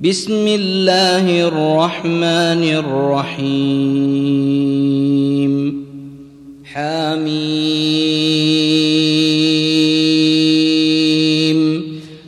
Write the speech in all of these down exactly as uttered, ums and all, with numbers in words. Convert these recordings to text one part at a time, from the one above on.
بسم الله الرحمن الرحيم. حميم.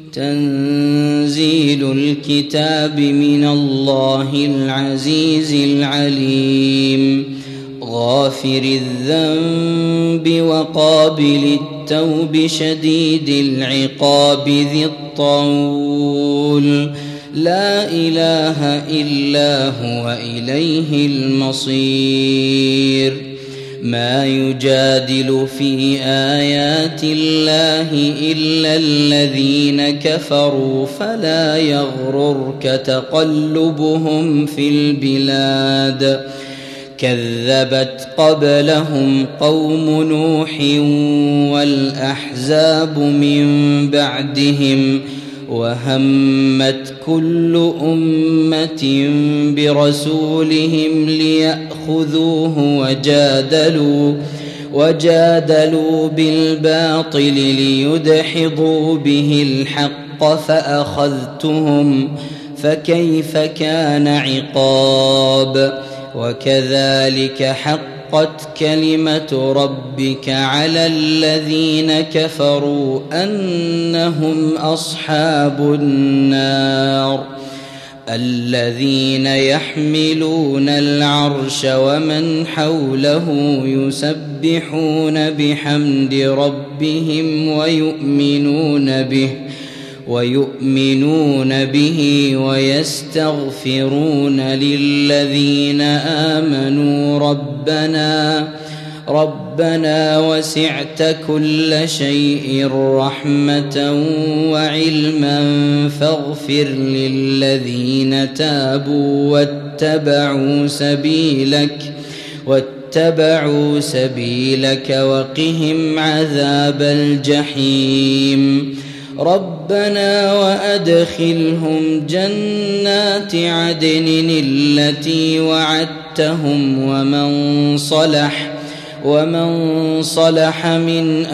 تنزيل الكتاب من الله العزيز العليم. غافر الذنب وقابل التوب شديد العقاب ذي الطول. لا إله إلا هو إليه المصير. ما يجادل في آيات الله إلا الذين كفروا فلا يغررك تقلبهم في البلاد. كذبت قبلهم قوم نوح والأحزاب من بعدهم وهمت كل أمة برسولهم ليأخذوه وجادلوا وجادلوا بالباطل ليدحضوا به الحق فأخذتهم فكيف كان عقاب. وكذلك حقت كلمة ربك على الذين كفروا أنهم أصحاب النار. الذين يحملون العرش ومن حوله يسبحون بحمد ربهم ويؤمنون به ويؤمنون به ويستغفرون للذين آمنوا ربنا ربنا وسعت كل شيء رحمة وعلما فاغفر للذين تابوا واتبعوا سبيلك واتبعوا سبيلك وقهم عذاب الجحيم. ربنا وأدخلهم جنات عدن التي وعدتهم ومن صلح ومن صلح من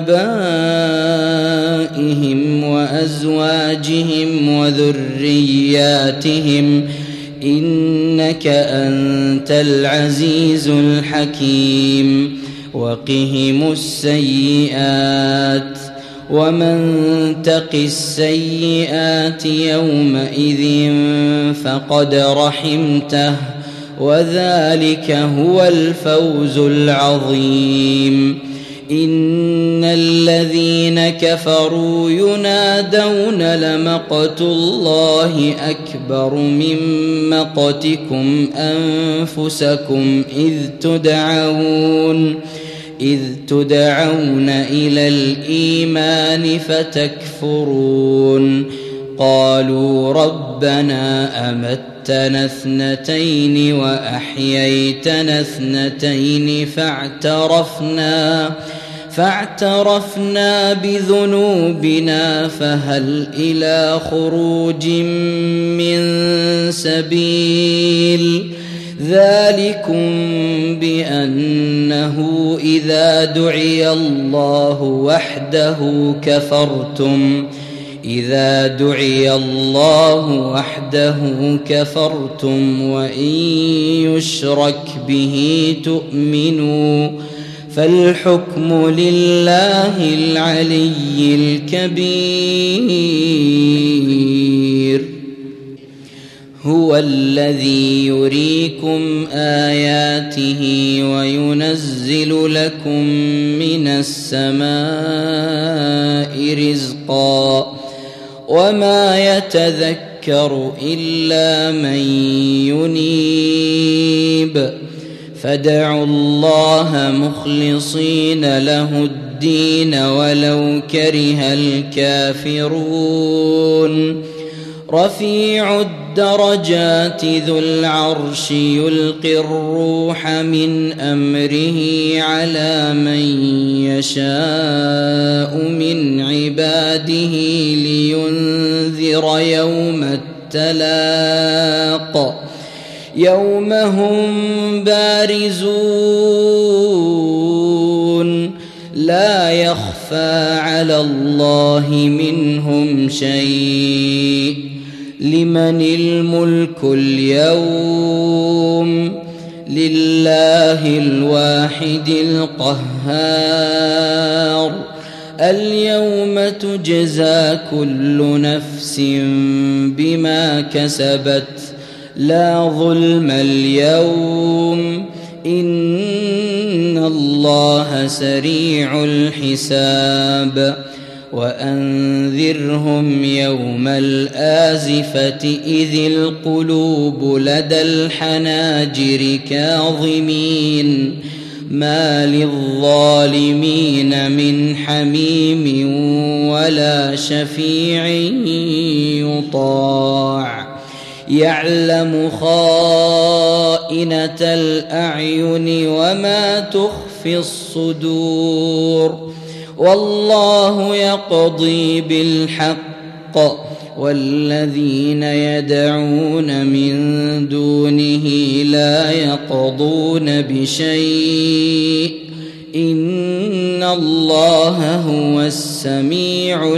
آبائهم وأزواجهم وذرياتهم إنك أنت العزيز الحكيم. وقهم السيئات ومن تق السيئات يومئذ فقد رحمته وذلك هو الفوز العظيم. إن الذين كفروا ينادون لمقت الله أكبر من مقتكم أنفسكم إذ تدعون إذ تدعون إلى الإيمان فتكفرون. قالوا ربنا أمتنا اثنتين وأحييتنا اثنتين فاعترفنا فاعترفنا بذنوبنا فهل إلى خروج من سبيل. ذلكم بأنه إذا دعي الله وحده كفرتم إذا دعي الله وحده كفرتم وإن يشرك به تؤمنوا فالحكم لله العلي الكبير. هو الذي يريكم آياته وينزل لكم من السماء رزقا وما يتذكر إلا من ينيب. فادعوا الله مخلصين له الدين ولو كره الكافرون. رفيع الدرجات ذو العرش يلقي الروح من أمره على من يشاء من عباده لينذر يوم التلاق يوم هم بارزون لا يخفى على الله منهم شيء لمن الملك اليوم لله الواحد القهار اليوم تجزى كل نفس بما كسبت لا ظلم اليوم إن الله سريع الحساب وأنذرهم يوم الآزفة إذ القلوب لدى الحناجر كاظمين ما للظالمين من حميم ولا شفيع يطاع يعلم خائنة الأعين وما تخفي الصدور والله يقضي بالحق والذين يدعون من دونه لا يقضون بشيء إن الله هو السميع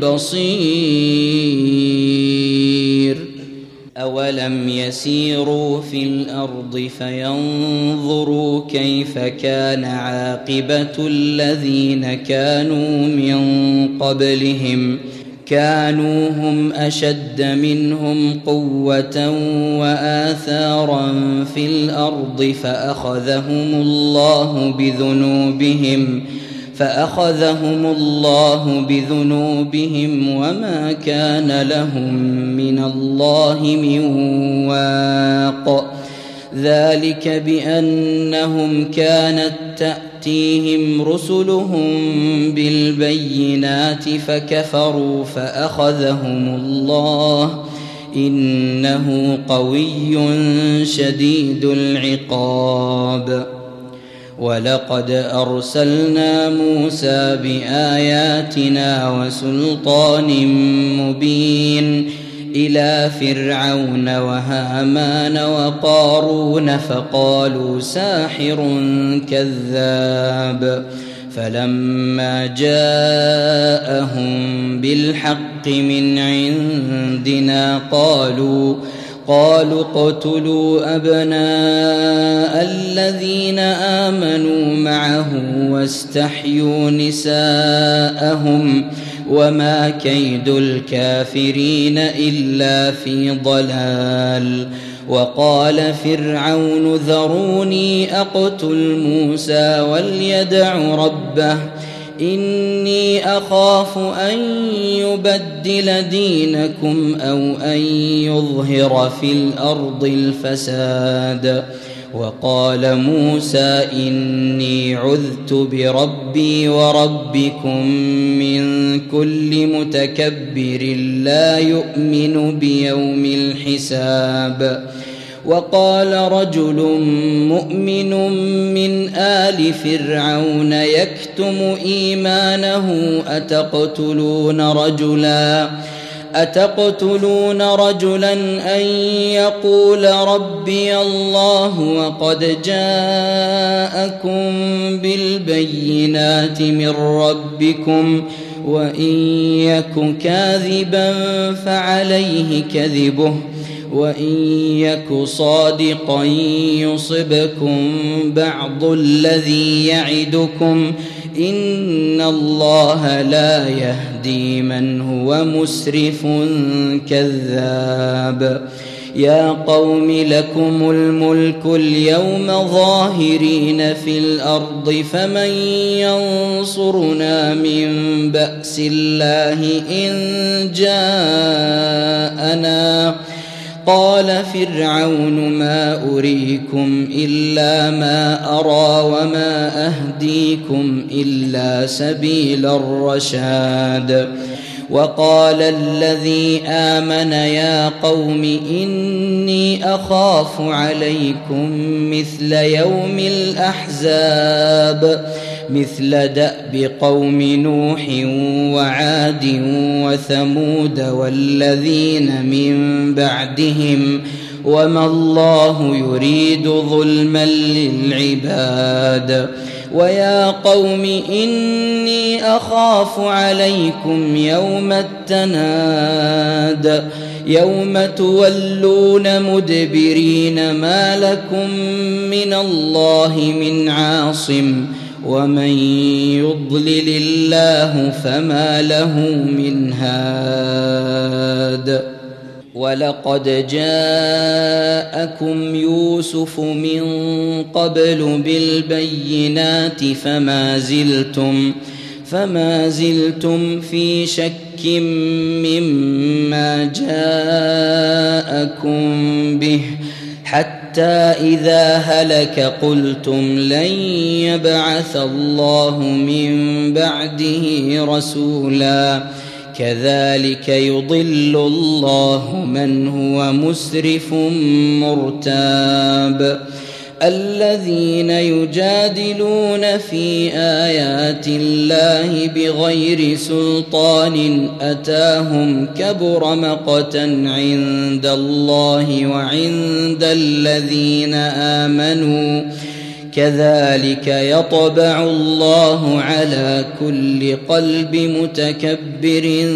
البصير أولم يسيروا في الأرض فينظروا كيف كان عاقبة الذين كانوا من قبلهم كانوا هم أشد منهم قوة وآثارا في الأرض فأخذهم الله بذنوبهم فأخذهم الله بذنوبهم وما كان لهم من الله من واق ذلك بأنهم كانت تأتيهم رسلهم بالبينات فكفروا فأخذهم الله إنه قوي شديد العقاب ولقد أرسلنا موسى بآياتنا وسلطان مبين إلى فرعون وهامان وقارون فقالوا ساحر كذاب فلما جاءهم بالحق من عندنا قالوا قالوا اقتلوا أبناء الذين آمنوا معه واستحيوا نساءهم وما كيد الكافرين إلا في ضلال وقال فرعون ذروني أقتل موسى وليدع ربه إني أخاف أن يبدل دينكم أو أن يظهر في الأرض الفساد وقال موسى إني عذت بربي وربكم من كل متكبر لا يؤمن بيوم الحساب وقال رجل مؤمن من آل فرعون يكتم إيمانه أتقتلون رجلا أتقتلون رجلا أن يقول ربي الله وقد جاءكم بالبينات من ربكم وإن يك كاذبا فعليه كذبه وإن يك صادقا يصبكم بعض الذي يعدكم إن الله لا يهدي من هو مسرف كذاب يا قوم لكم الملك اليوم ظاهرين في الأرض فمن ينصرنا من بأس الله إن جاءنا قال فرعون ما أريكم إلا ما أرى وما أهديكم إلا سبيل الرشاد وقال الذي آمن يا قوم إني أخاف عليكم مثل يوم الأحزاب مثل دأب قوم نوح وعاد وثمود والذين من بعدهم وما الله يريد ظلما للعباد ويا قوم إني أخاف عليكم يوم التناد يوم تولون مدبرين ما لكم من الله من عاصم ومن يضلل الله فما له من هاد ولقد جاءكم يوسف من قبل بالبينات فما زلتم فما زلتم في شك مما جاءكم به حتى إذا هلك قلتم لن يبعث الله من بعده رسولا كذلك يضل الله من هو مسرف مرتاب الذين يجادلون في آيات الله بغير سلطان أتاهم كبر مقتا عند الله وعند الذين آمنوا كذلك يطبع الله على كل قلب متكبر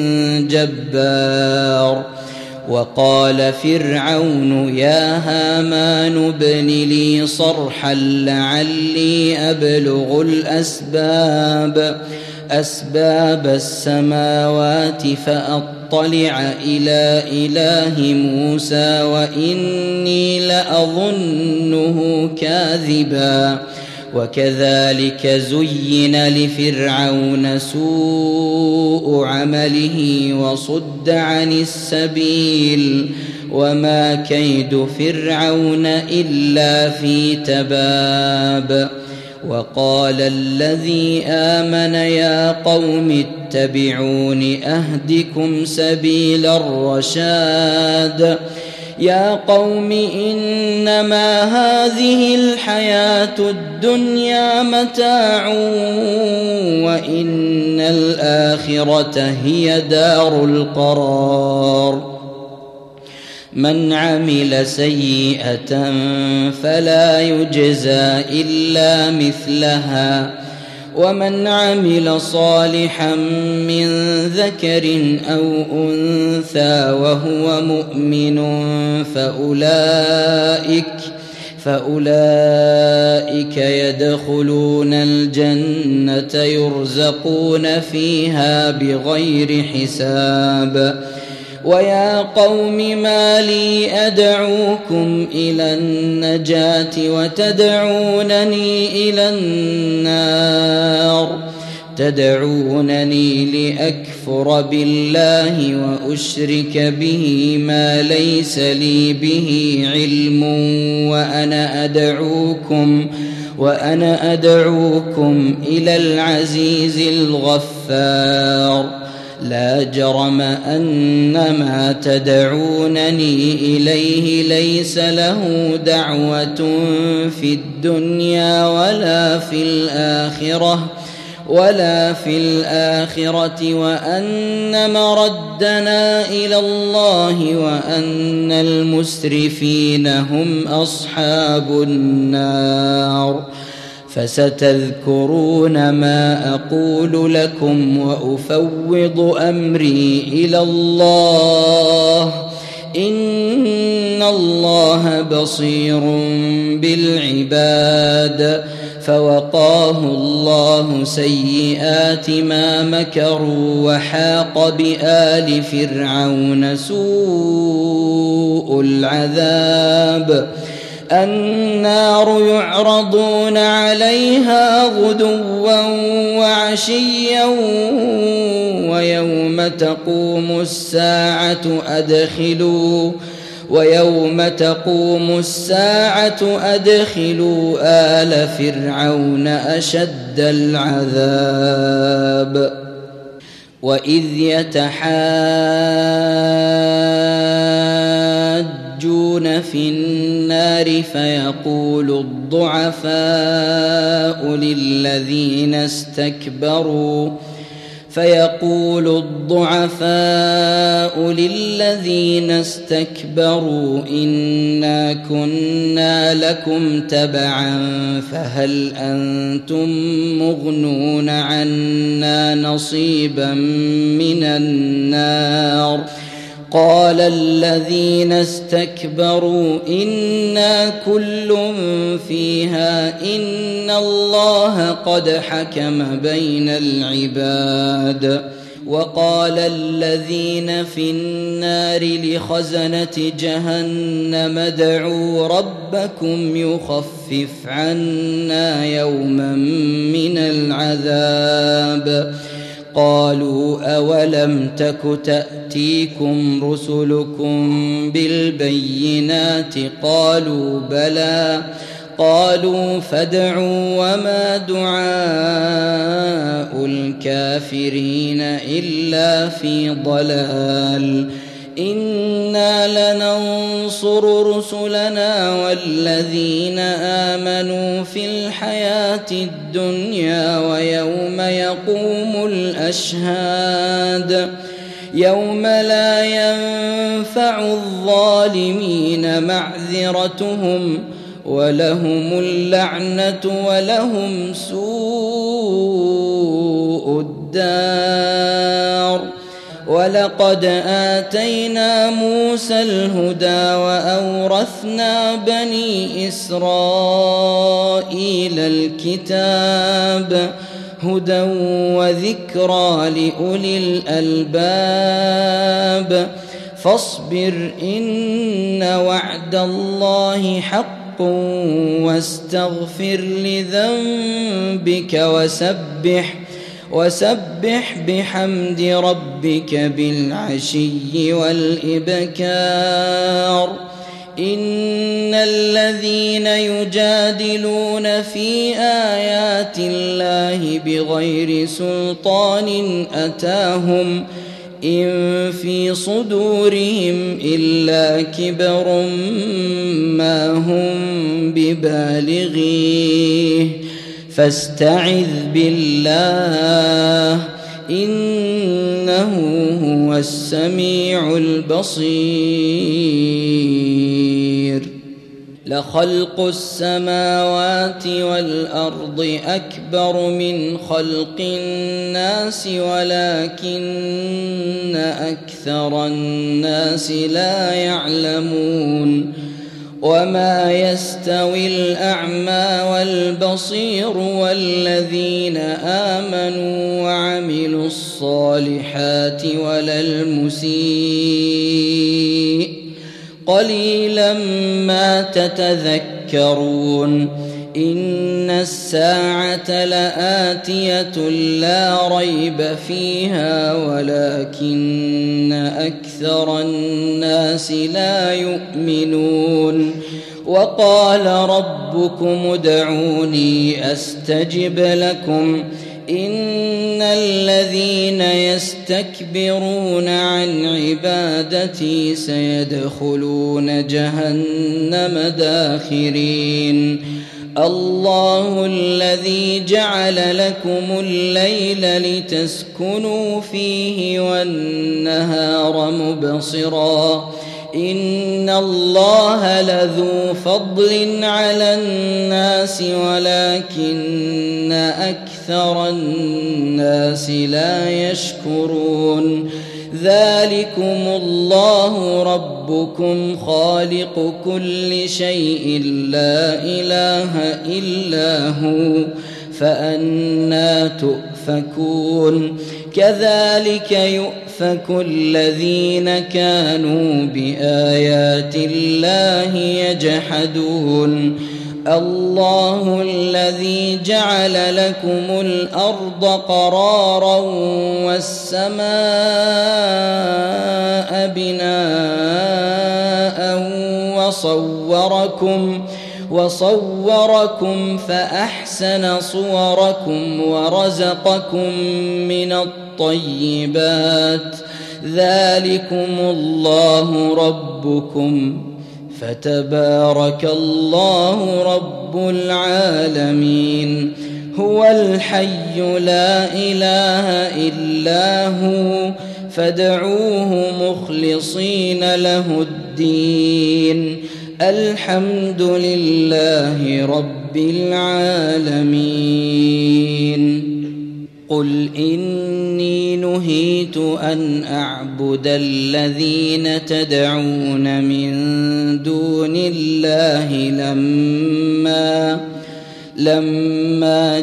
جبار وقال فرعون يا هامان ابن لي صرحا لعلي أبلغ الأسباب أسباب السماوات فأطلع إلى إله موسى وإني لأظنه كاذبا وكذلك زين لفرعون سوء عمله وصد عن السبيل وما كيد فرعون إلا في تباب وقال الذي آمن يا قوم اتبعون أهدكم سبيل الرشاد يا قوم إنما هذه الحياة الدنيا متاع وإن الآخرة هي دار القرار من عمل سيئة فلا يجزى إلا مثلها ومن عمل صالحا من ذكر أو أنثى وهو مؤمن فأولئك فأولئك يدخلون الجنة يرزقون فيها بغير حساب ويا قوم ما لي أدعوكم إلى النجاة وتدعونني إلى النار تدعونني لأكفر بالله وأشرك به ما ليس لي به علم وأنا أدعوكم وأنا أدعوكم إلى العزيز الغفار لا جرم أن ما تدعونني إليه ليس له دعوة في الدنيا ولا في الآخرة ولا في الآخرة وأن مردنا إلى الله وأن المسرفين هم أصحاب النار فستذكرون ما أقول لكم وأفوض أمري إلى الله إن الله بصير بالعباد فوقاه الله سيئات ما مكروا وحاق بآل فرعون سوء العذاب النار يعرضون عليها غدوا وعشيا ويوم تقوم الساعة أدخلوا ويوم تقوم الساعة أدخلوا آل فرعون أشد العذاب وإذ يتحاجون في النار فيقول الضعفاء للذين استكبروا فيقول الضعفاء للذين استكبروا إنا كنا لكم تبعا فهل أنتم مغنون عنا نصيبا من النار قال الذين استكبروا إنا كل فيها إن الله قد حكم بين العباد وقال الذين في النار لخزنة جهنم ادعوا ربكم يخفف عنا يوما من العذاب قالوا أولم تك تأتيكم رسلكم بالبينات قالوا بلى قالوا فادعوا وما دعاء الكافرين إلا في ضلال إنا لننصر رسلنا والذين آمنوا في الحياة الدنيا ويوم يقوم الأشهاد يوم لا ينفع الظالمين معذرتهم ولهم اللعنة ولهم سوء الدار ولقد آتينا موسى الهدى وأورثنا بني إسرائيل الكتاب هدى وذكرى لأولي الألباب فاصبر إن وعد الله حق واستغفر لذنبك وسبح وسبح بحمد ربك بالعشي والإبكار إن الذين يجادلون في آيات الله بغير سلطان أتاهم إن في صدورهم إلا كبر ما هم ببالغيه فاستعذ بالله إنه هو السميع البصير لخلق السماوات والأرض أكبر من خلق الناس ولكن أكثر الناس لا يعلمون وما يستوي الأعمى والبصير والذين آمنوا وعملوا الصالحات ولا المسيء قليلا ما تتذكرون إن الساعة لآتية لا ريب فيها ولكن أكثر الناس لا يؤمنون وقال ربكم ادعوني أستجب لكم إن الذين يستكبرون عن عبادتي سيدخلون جهنم داخرين الله الذي جعل لكم الليل لتسكنوا فيه والنهار مبصرا إن الله لذو فضل على الناس ولكن أكثر الناس لا يشكرون ذلكم الله ربكم خالق كل شيء لا إله إلا هو فأنى تؤفكون كذلك يؤفك الذين كانوا بآيات الله يجحدون الله الذي جعل لكم الأرض قرارا والسماء بناء وصوركم وصوركم فأحسن صوركم ورزقكم من الطيبات ذلكم الله ربكم فتبارك الله رب العالمين هو الحي لا إله إلا هو فادعوه مخلصين له الدين الحمد لله رب العالمين. قل إني نهيت أن أعبد الذين تدعون من دون الله لما لما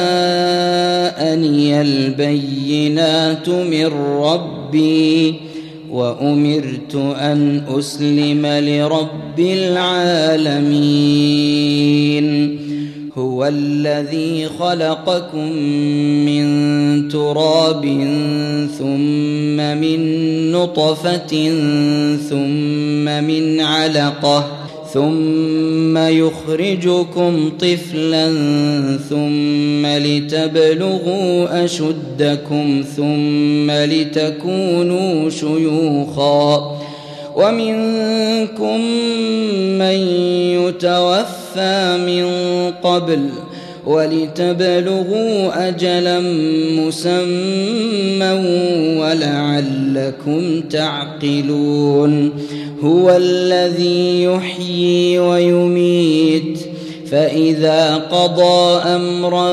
جاءني البينات من ربي وأمرت أن أسلم لرب العالمين. هو الذي خلقكم من تراب ثم من نطفة ثم من علقة ثم يخرجكم طفلا ثم لتبلغوا أشدكم ثم لتكونوا شيوخا ومنكم من يتوفى من قبل ولتبلغوا أجلا مسمى ولعلكم تعقلون. هو الذي يحيي ويميت فإذا قضى أمرا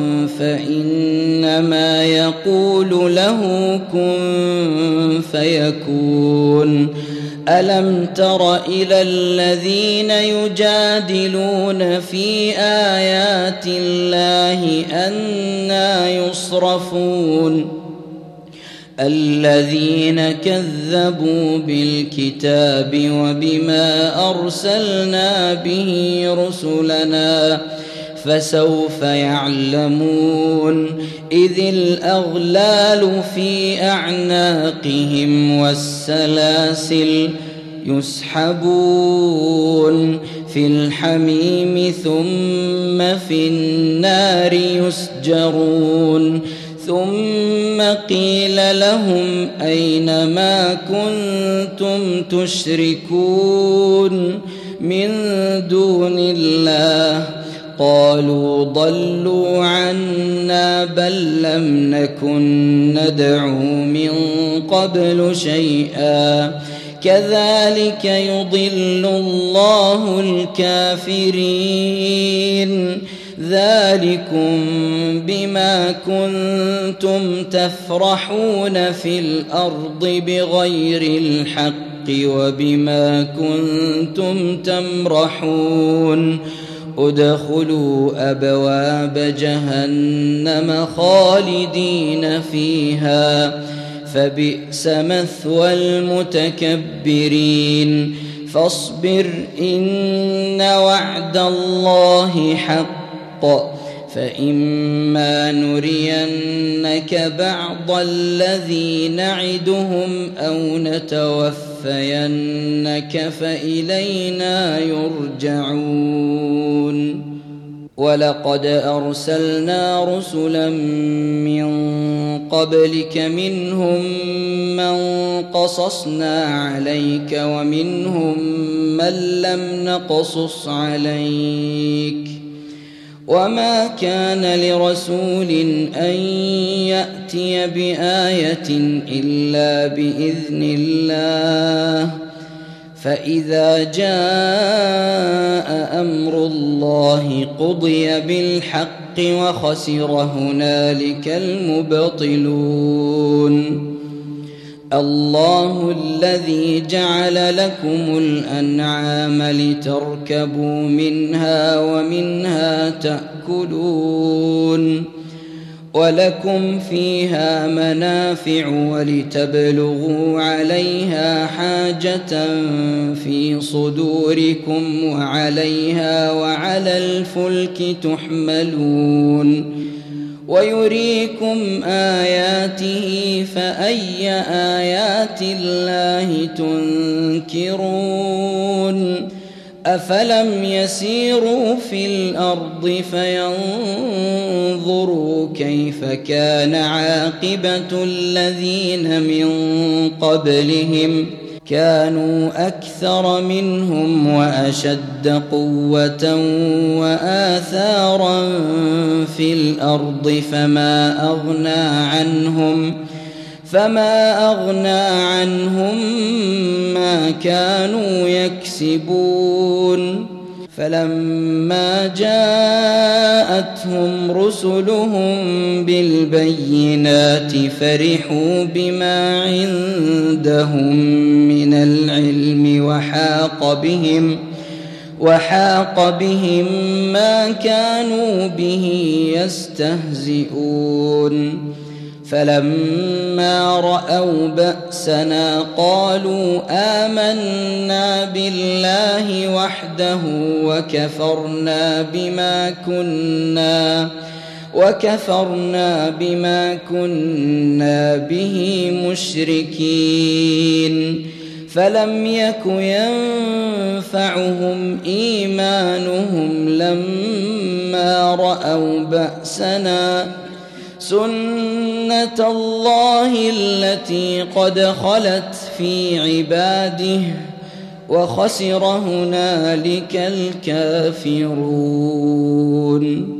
فإنما يقول له كن فيكون. ألم تر إلى الذين يجادلون في آيات الله أنى يصرفون الذين كذبوا بالكتاب وبما أرسلنا به رسلنا فسوف يعلمون إذ الأغلال في أعناقهم والسلاسل يسحبون في الحميم ثم في النار يسجرون ثم قيل لهم أين ما كنتم تشركون من دون الله قالوا ضلوا عنا بل لم نكن ندعو من قبل شيئا كذلك يضل الله الكافرين. ذلكم بما كنتم تفرحون في الأرض بغير الحق وبما كنتم تمرحون ادخلوا أبواب جهنم خالدين فيها فبئس مثوى المتكبرين. فاصبر إن وعد الله حق فإما نرينك بعض الذي نعدهم أو نتوفينك فإلينا يرجعون. ولقد أرسلنا رسلا من قبلك منهم من قصصنا عليك ومنهم من لم نقصص عليك وما كان لرسول أن يأتي بآية إلا بإذن الله فإذا جاء أمر الله قضي بالحق وخسر هنالك المبطلون. الله الذي جعل لكم الأنعام لتركبوا منها ومنها تأكلون ولكم فيها منافع ولتبلغوا عليها حاجة في صدوركم وعليها وعلى الفلك تحملون ويريكم آياته فأي آيات الله تنكرون. أفلم يسيروا في الأرض فينظروا كيف كان عاقبة الذين من قبلهم كانوا أكثر منهم وأشد قوة وآثارا في الأرض فما أغنى عنهم فما أغنى عنهم ما كانوا يكسبون فلما جاءتهم رسلهم بالبينات فرحوا بما عندهم من العلم وحاق بهم وحاق بهم ما كانوا به يستهزئون فلما رأوا بأسنا قالوا آمنا بالله وحده وكفرنا بما كنا وكفرنا بما كنا به مشركين فلم يك ينفعهم إيمانهم لما رأوا بأسنا سنة الله التي قد خلت في عباده وخسر هنالك الكافرون.